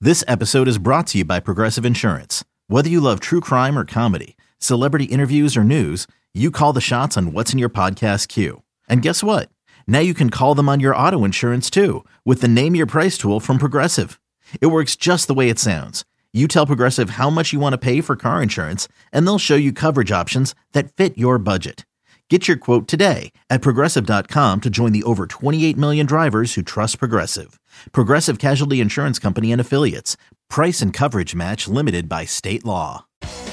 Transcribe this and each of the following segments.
This episode is brought to you by Progressive Insurance. Whether you love true crime or comedy, celebrity interviews or news, you call the shots on what's in your podcast queue. And guess what? Now you can call them on your auto insurance too with the Name Your Price tool from Progressive. It works just the way it sounds. You tell Progressive how much you want to pay for car insurance, and they'll show you coverage options that fit your budget. Get your quote today at Progressive.com to join the over 28 million drivers who trust Progressive. Progressive Casualty Insurance Company and Affiliates. Price and coverage match limited by state law.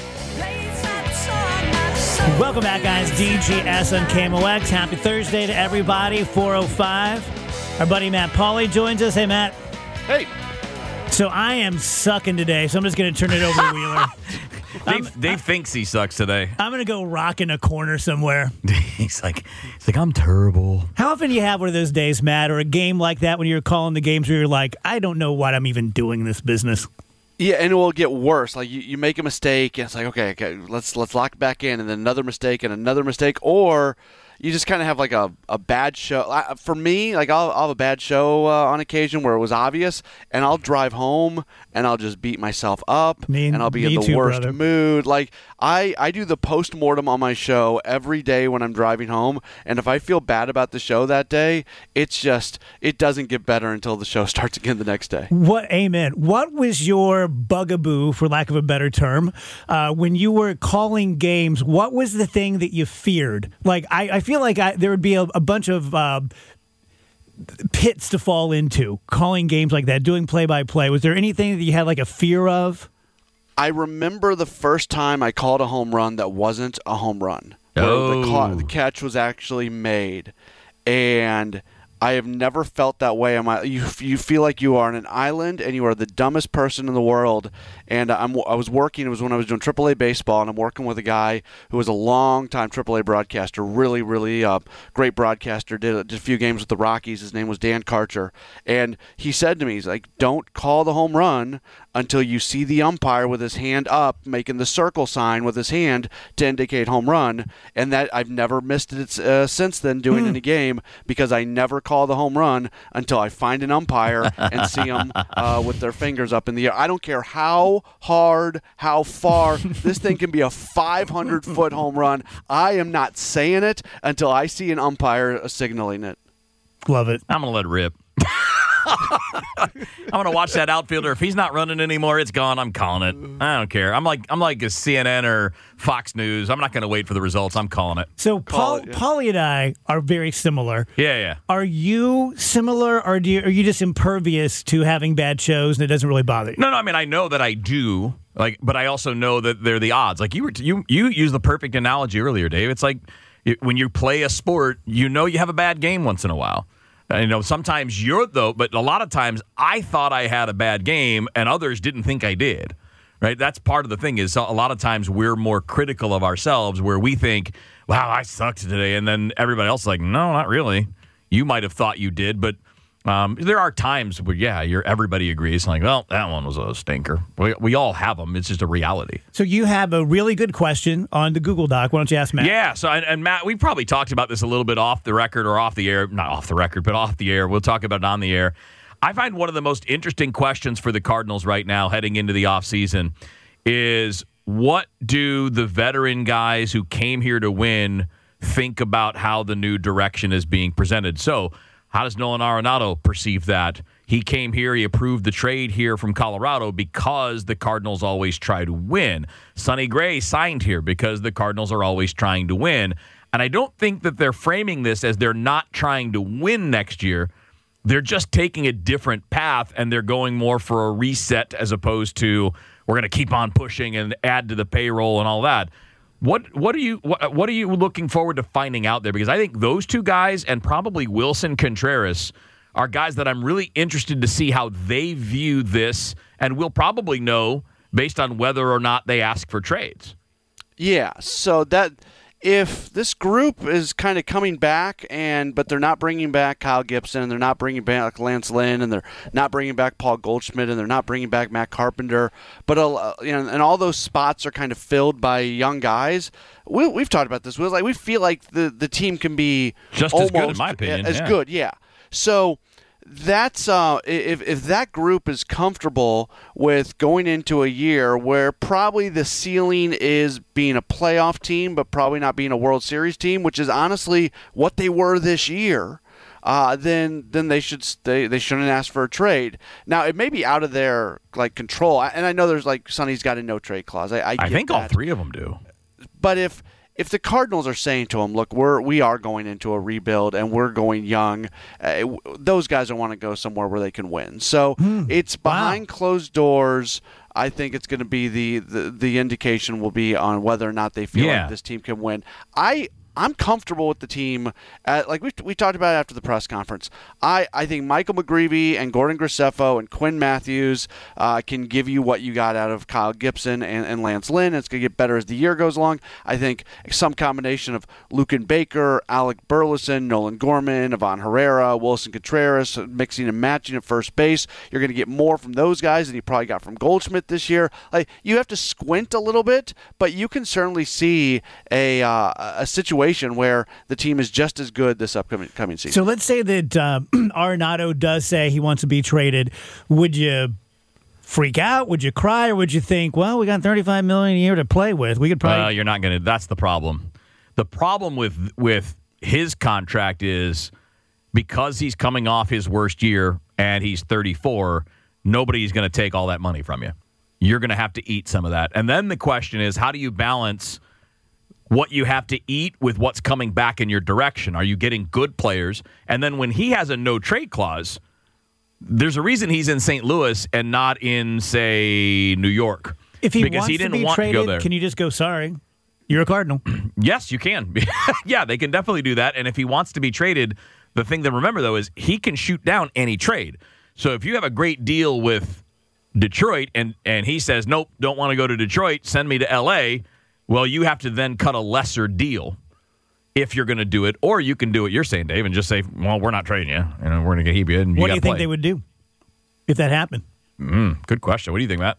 Welcome back, guys. DGS on KMOX. Happy Thursday to everybody. 4:05. Our buddy Matt Pauley joins us. Hey, Matt. Hey. So I am sucking today, so I'm just going to turn it over to Wheeler. Dave thinks he sucks today. I'm going to go rock in a corner somewhere. He's like, I'm terrible. How often do you have one of those days, Matt, or a game like that when you're calling the games where you're like, I don't know what I'm even doing in this business? Yeah, and it will get worse. Like you make a mistake, and it's like, okay, let's lock back in, and then another mistake, or you just kind of have like a bad show. For me, like I'll have a bad show on occasion where it was obvious, and I'll drive home and I'll just beat myself up, and I'll be in the worst mood. Like I do the post-mortem on my show every day when I'm driving home, and if I feel bad about the show that day, it doesn't get better until the show starts again the next day. Amen. What was your bugaboo, for lack of a better term, when you were calling games? What was the thing that you feared? Like I feel like there would be a bunch of pits to fall into calling games like that, doing play-by-play. Was there anything that you had like a fear of? I remember the first time I called a home run that wasn't a home run. Where the catch was actually made. And I have never felt that way. You feel like you are on an island and you are the dumbest person in the world. And I was working. It was when I was doing AAA baseball, and I'm working with a guy who was a long-time AAA broadcaster, really, really great broadcaster. Did a few games with the Rockies. His name was Dan Karcher. And he said to me, he's like, don't call the home run until you see the umpire with his hand up, making the circle sign with his hand to indicate home run. And that I've never missed it since then doing in a game, because I never call the home run until I find an umpire and see them with their fingers up in the air. I don't care how hard, how far. This thing can be a 500-foot home run. I am not saying it until I see an umpire signaling it. Love it. I'm going to let it rip. I'm going to watch that outfielder. If he's not running anymore, it's gone. I'm calling it. I don't care. I'm like a CNN or Fox News. I'm not going to wait for the results. I'm calling it. So Paulie and I are very similar. Yeah. Are you similar, or are you just impervious to having bad shows and it doesn't really bother you? No. I mean, I know that I do. But I also know that they're the odds. Like you used the perfect analogy earlier, Dave. It's like when you play a sport, you have a bad game once in a while. Sometimes but a lot of times I thought I had a bad game and others didn't think I did, right? That's part of the thing is a lot of times we're more critical of ourselves, where we think, wow, I sucked today. And then everybody else is like, no, not really. You might have thought you did, but there are times where, everybody agrees. Like, well, that one was a stinker. We all have them. It's just a reality. So you have a really good question on the Google Doc. Why don't you ask Matt? Yeah. So, and Matt, we probably talked about this a little bit off the record or off the air. Not off the record, but off the air. We'll talk about it on the air. I find one of the most interesting questions for the Cardinals right now heading into the offseason is, what do the veteran guys who came here to win think about how the new direction is being presented? So, how does Nolan Arenado perceive that? He came here, he approved the trade here from Colorado because the Cardinals always try to win. Sonny Gray signed here because the Cardinals are always trying to win. And I don't think that they're framing this as they're not trying to win next year. They're just taking a different path, and they're going more for a reset as opposed to we're going to keep on pushing and add to the payroll and all that. What are you looking forward to finding out there? Because I think those two guys and probably Wilson Contreras are guys that I'm really interested to see how they view this, and we'll probably know based on whether or not they ask for trades. Yeah, so that if this group is kind of coming back, but they're not bringing back Kyle Gibson, and they're not bringing back Lance Lynn, and they're not bringing back Paul Goldschmidt, and they're not bringing back Matt Carpenter, but and all those spots are kind of filled by young guys. We've talked about this. We feel like the team can be just almost as good, in my opinion. Good, yeah. So that's if that group is comfortable with going into a year where probably the ceiling is being a playoff team, but probably not being a World Series team, which is honestly what they were this year, then they shouldn't ask for a trade. Now it may be out of their control, and I know there's Sonny's got a no trade clause. I think that. All three of them do. But if the Cardinals are saying to him, look, we are going into a rebuild and we're going young, those guys don't want to go somewhere where they can win. So it's behind closed doors. I think it's going to be the indication will be on whether or not they feel like this team can win. I'm comfortable with the team. We talked about it after the press conference. I think Michael McGreevy and Gordon Graceffo and Quinn Matthews can give you what you got out of Kyle Gibson and Lance Lynn. It's going to get better as the year goes along. I think some combination of Luken Baker, Alec Burleson, Nolan Gorman, Ivan Herrera, Wilson Contreras, mixing and matching at first base. You're going to get more from those guys than you probably got from Goldschmidt this year. You have to squint a little bit, but you can certainly see a situation where the team is just as good this upcoming season. So let's say that Arenado does say he wants to be traded. Would you freak out? Would you cry? Or would you think, well, we got $35 million a year to play with? We could probably... You're not going to... That's the problem. The problem with his contract is because he's coming off his worst year and he's 34, nobody's going to take all that money from you. You're going to have to eat some of that. And then the question is, how do you balance what you have to eat with what's coming back in your direction? Are you getting good players? And then when he has a no-trade clause, there's a reason he's in St. Louis and not in, say, New York. If he because wants he didn't to be want traded, to go there. Can you just go, sorry, you're a Cardinal? Yes, you can. Yeah, they can definitely do that. And if he wants to be traded, the thing to remember, though, is he can shoot down any trade. So if you have a great deal with Detroit and he says, nope, don't want to go to Detroit, send me to L.A., well, you have to then cut a lesser deal if you're going to do it, or you can do what you're saying, Dave, and just say, well, we're not trading you. We're going to keep you in. What do you think they would do if that happened? Good question. What do you think, Matt?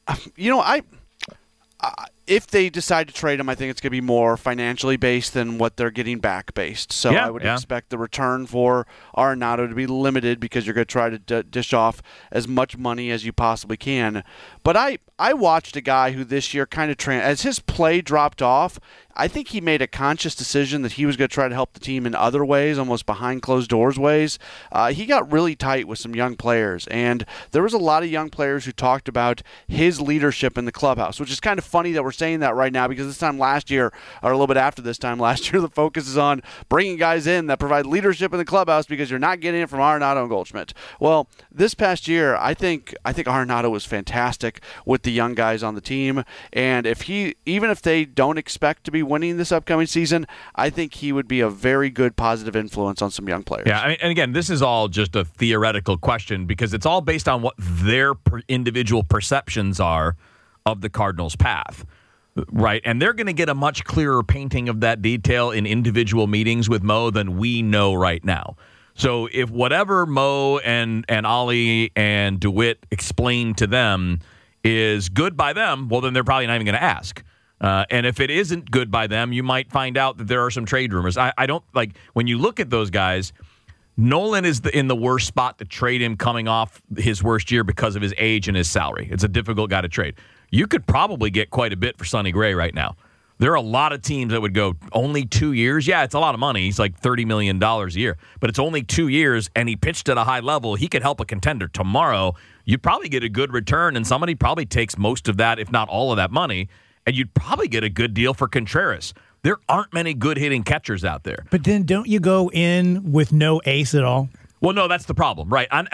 If they decide to trade him, I think it's going to be more financially based than what they're getting back based. So I would expect the return for Arenado to be limited because you're going to try to dish off as much money as you possibly can. But I watched a guy who this year kind of as his play dropped off, I think he made a conscious decision that he was going to try to help the team in other ways, almost behind closed doors ways. He got really tight with some young players, and there was a lot of young players who talked about his leadership in the clubhouse, which is kind of funny that we're saying that right now because this time last year, or a little bit after this time last year, the focus is on bringing guys in that provide leadership in the clubhouse because you're not getting it from Arenado and Goldschmidt. Well, this past year, I think Arenado was fantastic with the young guys on the team, and even if they don't expect to be winning this upcoming season, I think he would be a very good positive influence on some young players. Yeah, and again, this is all just a theoretical question because it's all based on what their individual perceptions are of the Cardinals' path, right? And they're going to get a much clearer painting of that detail in individual meetings with Mo than we know right now. So if whatever Mo and Ollie and DeWitt explain to them is good by them, well, then they're probably not even going to ask. And if it isn't good by them, you might find out that there are some trade rumors. I don't like when you look at those guys. Nolan is in the worst spot to trade him coming off his worst year because of his age and his salary. It's a difficult guy to trade. You could probably get quite a bit for Sonny Gray right now. There are a lot of teams that would go only 2 years. Yeah, it's a lot of money. He's like $30 million a year, but it's only 2 years, and he pitched at a high level. He could help a contender tomorrow. You'd probably get a good return, and somebody probably takes most of that, if not all of that money. And you'd probably get a good deal for Contreras. There aren't many good hitting catchers out there. But then don't you go in with no ace at all? Well, no, that's the problem, right? And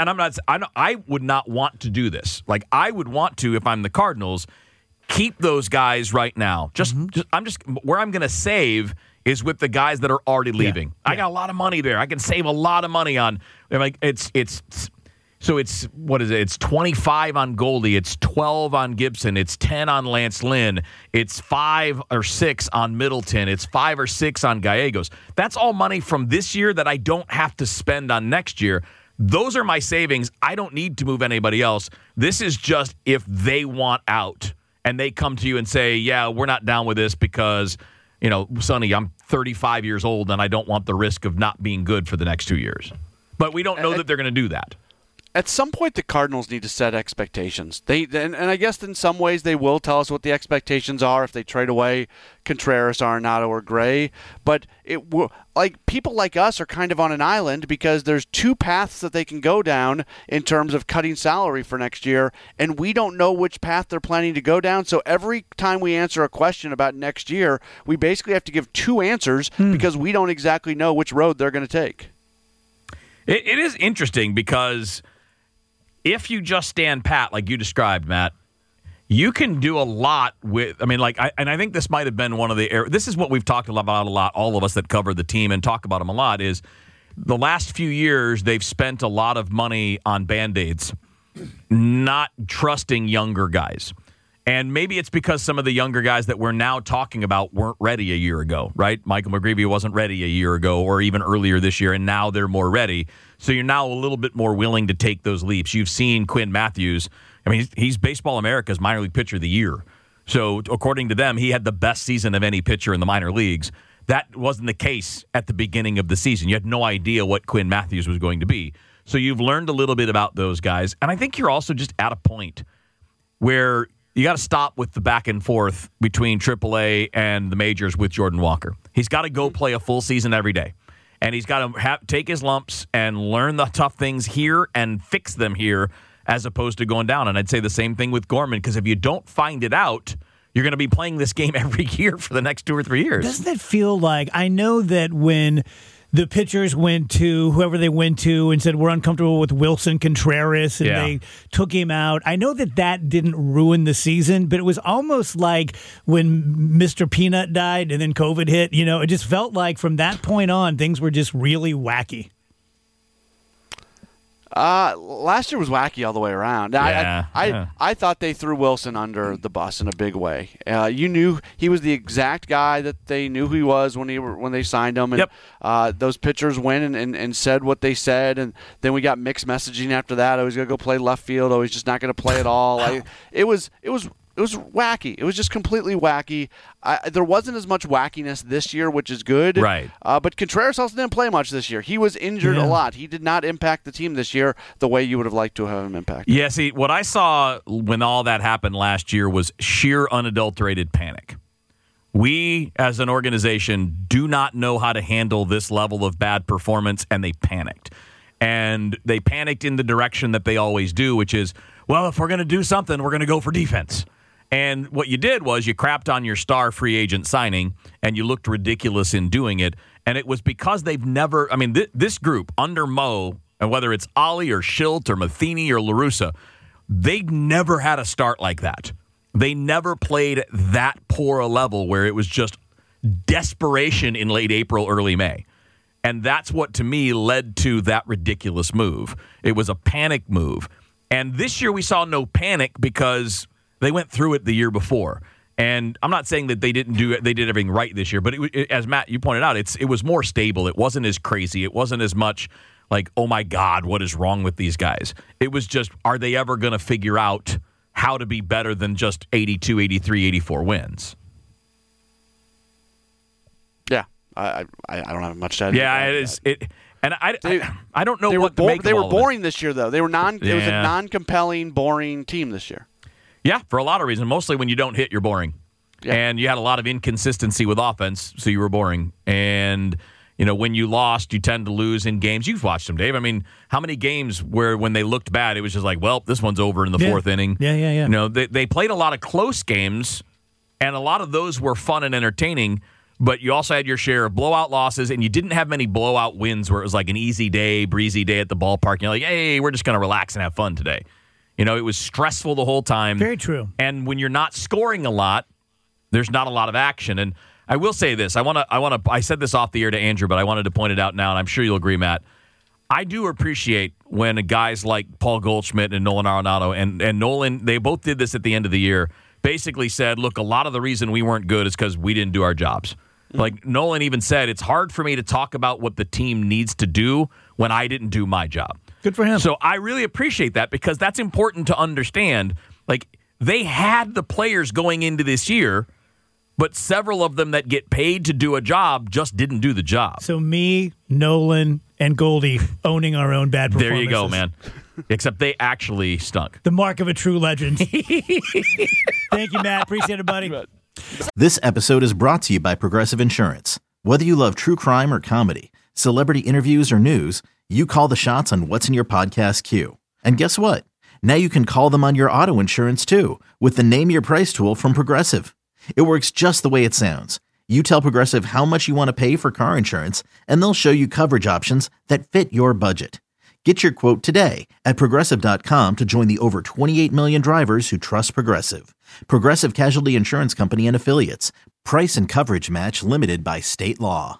I would not want to do this. Like, I would want to, if I'm the Cardinals, keep those guys right now. Where I'm going to save is with the guys that are already leaving. Yeah. I got a lot of money there. I can save a lot of money on. So it's, what is it? It's 25 on Goldie. It's 12 on Gibson. It's 10 on Lance Lynn. It's 5 or 6 on Middleton. It's 5 or 6 on Gallegos. That's all money from this year that I don't have to spend on next year. Those are my savings. I don't need to move anybody else. This is just if they want out and they come to you and say, yeah, we're not down with this because, Sonny, I'm 35 years old and I don't want the risk of not being good for the next 2 years. But we don't know that they're going to do that. At some point, the Cardinals need to set expectations. And I guess in some ways they will tell us what the expectations are if they trade away Contreras, Arenado, or Gray. But people like us are kind of on an island because there's two paths that they can go down in terms of cutting salary for next year, and we don't know which path they're planning to go down. So every time we answer a question about next year, we basically have to give two answers because we don't exactly know which road they're going to take. It is interesting because if you just stand pat, like you described, Matt, you can do a lot with. I mean, I think this might have been one of the. This is what we've talked about a lot. All of us that cover the team and talk about them a lot is the last few years they've spent a lot of money on Band-Aids, not trusting younger guys. And maybe it's because some of the younger guys that we're now talking about weren't ready a year ago, right? Michael McGreevy wasn't ready a year ago or even earlier this year, and now they're more ready. So you're now a little bit more willing to take those leaps. You've seen Quinn Matthews. I mean, he's Baseball America's minor league pitcher of the year. So according to them, he had the best season of any pitcher in the minor leagues. That wasn't the case at the beginning of the season. You had no idea what Quinn Matthews was going to be. So you've learned a little bit about those guys. And I think you're also just at a point where you got to stop with the back and forth between AAA and the majors with Jordan Walker. He's got to go play a full season every day. And he's got to take his lumps and learn the tough things here and fix them here as opposed to going down. And I'd say the same thing with Gorman, because if you don't find it out, you're going to be playing this game every year for the next 2 or 3 years. Doesn't it feel like, I know that when the pitchers went to whoever they went to and said, we're uncomfortable with Wilson Contreras, and they took him out. I know that didn't ruin the season, but it was almost like when Mr. Peanut died and then COVID hit, it just felt like from that point on, things were just really wacky. Last year was wacky all the way around. Yeah, I thought they threw Wilson under the bus in a big way. You knew he was the exact guy that they knew who he was when they signed him. And those pitchers went and said what they said, and then we got mixed messaging after that. Oh, he's going to go play left field. Oh, he's just not going to play at all. It was wacky. It was just completely wacky. There wasn't as much wackiness this year, which is good. Right. But Contreras also didn't play much this year. He was injured a lot. He did not impact the team this year the way you would have liked to have him impact. Yeah, see, what I saw when all that happened last year was sheer unadulterated panic. We, as an organization, do not know how to handle this level of bad performance, and they panicked. And they panicked in the direction that they always do, which is, well, if we're going to do something, we're going to go for defense. And what you did was you crapped on your star free agent signing, and you looked ridiculous in doing it. And it was because they've never, I mean, this group under Mo, and whether it's Ollie or Schilt or Matheny or La Russa, they never had a start like that. They never played that poor a level where it was just desperation in late April, early May. And that's what, to me, led to that ridiculous move. It was a panic move. And this year we saw no panic because they went through it the year before. And I'm not saying that they did everything right this year, but as Matt, you pointed out, it was more stable. It wasn't as crazy. It wasn't as much like, oh my God, what is wrong with these guys? It was just, are they ever going to figure out how to be better than just 82, 83, 84 wins? Yeah, I don't have much to add. Yeah, it is. And I don't know what to make of They were all of boring this year, though. It was a Yeah. non-compelling, boring team this year. Yeah, for a lot of reasons. Mostly when you don't hit, you're boring. Yeah. And you had a lot of inconsistency with offense, so you were boring. And, when you lost, you tend to lose in games. You've watched them, Dave. I mean, how many games where when they looked bad, it was just like, well, this one's over in the fourth inning. Yeah. They played a lot of close games, and a lot of those were fun and entertaining, but you also had your share of blowout losses, and you didn't have many blowout wins where it was like an easy day, breezy day at the ballpark. You're like, hey, we're just going to relax and have fun today. It was stressful the whole time. Very true. And when you're not scoring a lot, there's not a lot of action. And I will say this. I said this off the air to Andrew, but I wanted to point it out now, and I'm sure you'll agree, Matt. I do appreciate when guys like Paul Goldschmidt and Nolan Arenado and Nolan, they both did this at the end of the year, basically said, look, a lot of the reason we weren't good is because we didn't do our jobs. Like Nolan even said, it's hard for me to talk about what the team needs to do when I didn't do my job. Good for him. So I really appreciate that because that's important to understand. Like, they had the players going into this year, but several of them that get paid to do a job just didn't do the job. So me, Nolan, and Goldie owning our own bad performances. There you go, man. Except they actually stunk. The mark of a true legend. Thank you, Matt. Appreciate it, buddy. This episode is brought to you by Progressive Insurance. Whether you love true crime or comedy, celebrity interviews or news, you call the shots on what's in your podcast queue. And guess what? Now you can call them on your auto insurance too with the Name Your Price tool from Progressive. It works just the way it sounds. You tell Progressive how much you want to pay for car insurance, and they'll show you coverage options that fit your budget. Get your quote today at Progressive.com to join the over 28 million drivers who trust Progressive. Progressive Casualty Insurance Company and Affiliates. Price and coverage match limited by state law.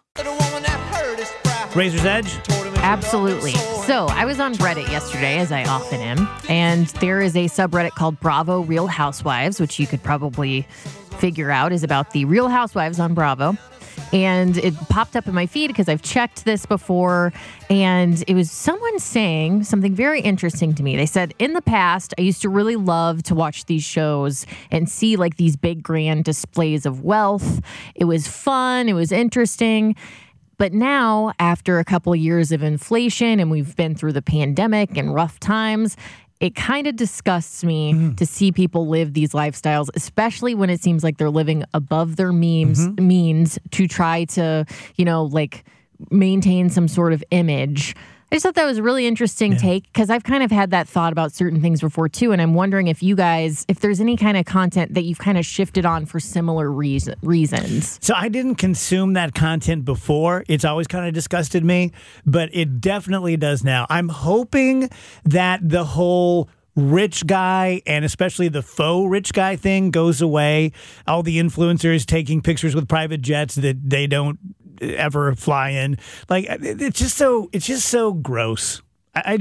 Razor's Edge? Absolutely. So I was on Reddit yesterday, as I often am, and there is a subreddit called Bravo Real Housewives, which you could probably figure out is about the Real Housewives on Bravo. And it popped up in my feed because I've checked this before, and it was someone saying something very interesting to me. They said, in the past, I used to really love to watch these shows and see like these big grand displays of wealth. It was fun. It was interesting. But now, after a couple of years of inflation and we've been through the pandemic and rough times, it kind of disgusts me to see people live these lifestyles, especially when it seems like they're living above their means to try to, like maintain some sort of image. I just thought that was a really interesting take because I've kind of had that thought about certain things before too. And I'm wondering if you guys, if there's any kind of content that you've kind of shifted on for similar reasons. So I didn't consume that content before. It's always kind of disgusted me, but it definitely does now. I'm hoping that the whole rich guy and especially the faux rich guy thing goes away. All the influencers taking pictures with private jets that they don't ever fly in. Like, it's just so gross. I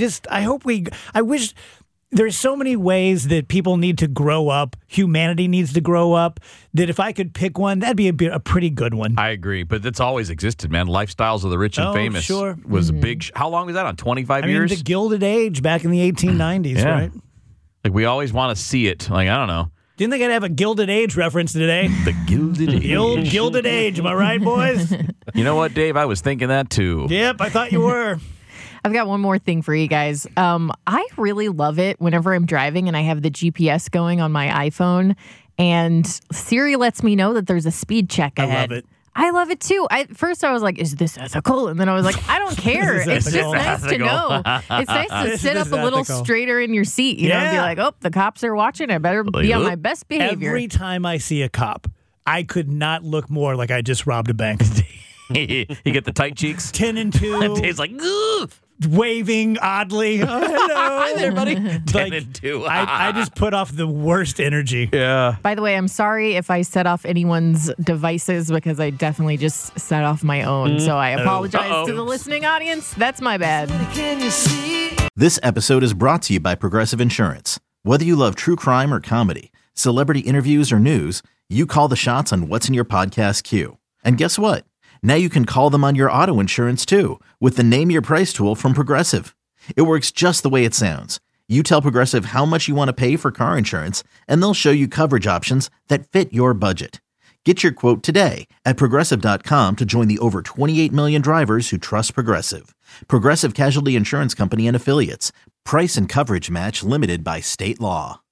wish there's so many ways that people need to grow up. Humanity needs to grow up. That if I could pick one, that'd be a pretty good one. I agree, but that's always existed, man. Lifestyles of the rich and famous was a big. How long was that on? 25 years? The Gilded Age back in the 1890s, right? Like we always want to see it. Like I don't know. Didn't they gotta have a Gilded Age reference today? The Gilded Age. The old Gilded Age. Am I right, boys? You know what, Dave? I was thinking that too. Yep, I thought you were. I've got one more thing for you guys. I really love it whenever I'm driving and I have the GPS going on my iPhone and Siri lets me know that there's a speed check ahead. I love it. I love it too. First I was like, is this ethical? And then I was like, I don't care. It's just nice to know. It's nice to sit up a little straighter in your seat, and be like, oh, the cops are watching. I better be on my best behavior. Every time I see a cop, I could not look more like I just robbed a bank. You get the tight cheeks? 10 and 2. Dave's like, ugh. Waving oddly. Oh, hello. Hi there, buddy. 10 and 2. I just put off the worst energy. Yeah. By the way, I'm sorry if I set off anyone's devices because I definitely just set off my own. So I apologize to the listening audience. That's my bad. This episode is brought to you by Progressive Insurance. Whether you love true crime or comedy, celebrity interviews or news, you call the shots on what's in your podcast queue. And guess what? Now you can call them on your auto insurance too with the Name Your Price tool from Progressive. It works just the way it sounds. You tell Progressive how much you want to pay for car insurance, and they'll show you coverage options that fit your budget. Get your quote today at Progressive.com to join the over 28 million drivers who trust Progressive. Progressive Casualty Insurance Company and Affiliates. Price and coverage match limited by state law.